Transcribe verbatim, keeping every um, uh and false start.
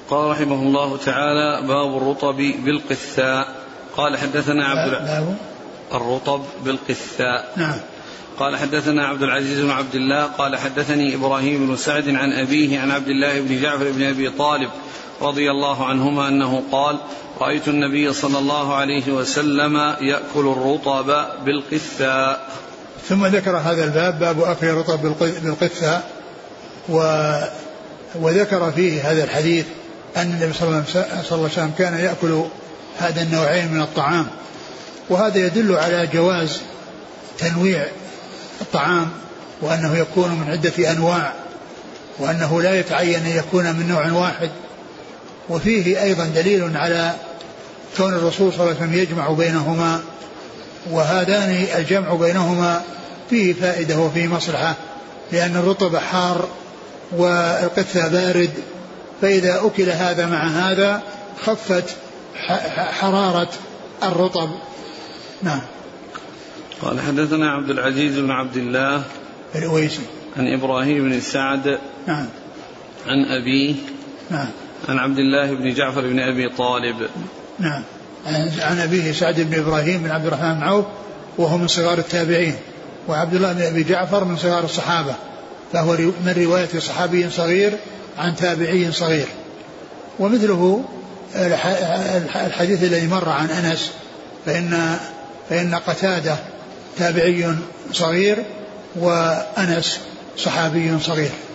قال رحمه الله تعالى: باب الرطب بالقثاء. قال حدثنا عبد باب الرطب بالقثاء. نعم. قال حدثنا عبد العزيز بن عبد الله قال حدثني إبراهيم بن سعد عن أبيه عن عبد الله بن جعفر بن أبي طالب رضي الله عنهما أنه قال: رأيت النبي صلى الله عليه وسلم يأكل الرطب بالقثاء. ثم ذكر هذا الباب باب أكل الرطب بالقثاء، وذكر فيه هذا الحديث أن النبي صلى الله عليه وسلم كان يأكل هذا النوعين من الطعام، وهذا يدل على جواز تنويع الطعام، وأنه يكون من عدة أنواع، وأنه لا يتعين أن يكون من نوع واحد. وفيه أيضا دليل على كون الرسول صلى الله عليه وسلم يجمع بينهما، وهذان الجمع بينهما فيه فائدة وفيه مصلحة، لأن الرطب حار والقثة بارد، فإذا أكل هذا مع هذا خفت حرارة الرطب. نعم. قال حدثنا عبد العزيز بن عبد الله الأويسي عن إبراهيم بن سعد نعم عن أبيه نعم عن عبد الله بن جعفر بن أبي طالب نعم عن أبيه سعد بن إبراهيم بن عبد الرحمن بن عوف وهو من صغار التابعين، وعبد الله بن أبي جعفر من صغار الصحابة، فهو من رواية صحابي صغير عن تابعي صغير. ومثله الحديث الذي مر عن أنس، فإن, فإن قتادة تابعي صغير وأنس صحابي صغير.